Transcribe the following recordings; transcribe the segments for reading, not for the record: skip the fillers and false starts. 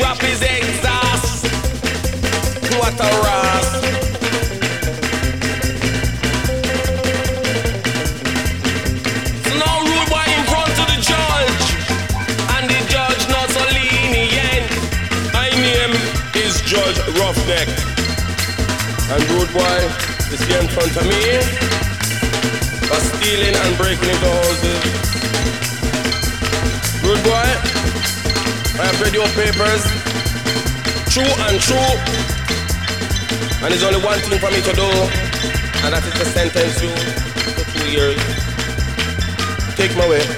drop his exhaust. What a ras. So now rude boy in front of the judge, and the judge not so lenient. My name is Judge Roughneck, and rude boy is here in front of me for stealing and breaking into houses. Rude boy, I have read your papers, true and true, and there's only one thing for me to do, and that is to sentence you to 2 years. Take my way.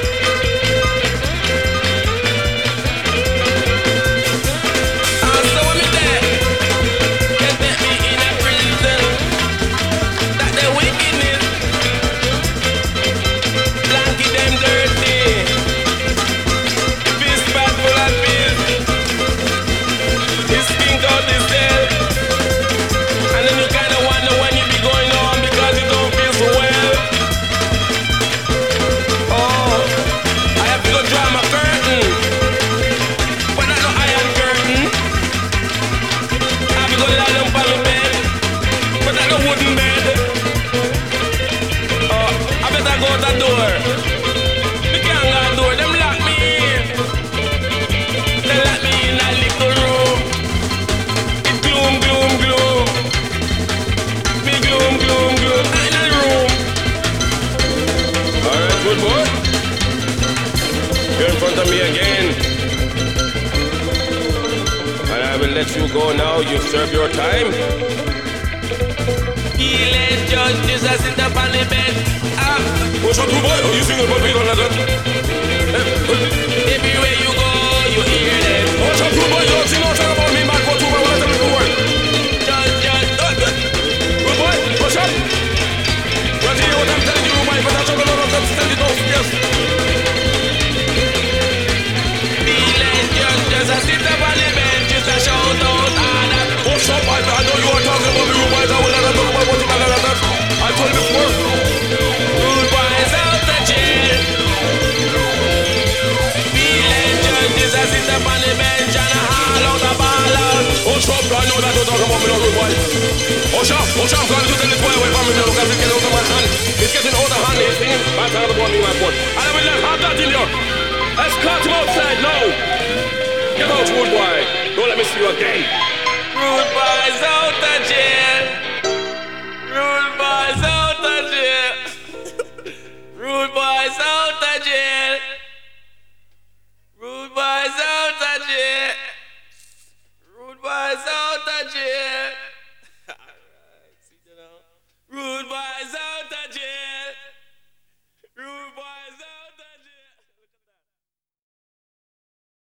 Let you go now, you serve your time. Healing judge Jesus sit up on the bed. What's up, boy? Are you singing about me on that? Everywhere you go, you hear them. What's up, boy? You don't sing no talk about me, man. Go to my one and the word. Judge. Good boy, what's up? Well, hear what I'm telling you, my but I'm talking about that standing downstairs. Healing judge Jesus sit up on the bed. Shout out, what's up, I know you are talking about me, but I will not talk about what you got. I told you before. Rude boys out the jail. Feeling judges as sit up on the bench and a haul out a ball out. What's up, I know that you're talking about me, no rude boy. What's up, God, you tell this boy away from me now, because it's getting out of my hand. It's getting out of hand, it's singing. I'm talking about me, my boy. And I will not have that in you. Let's cut him outside now. Get out, rude boy. Don't let me see you again. Rude boys out the jail.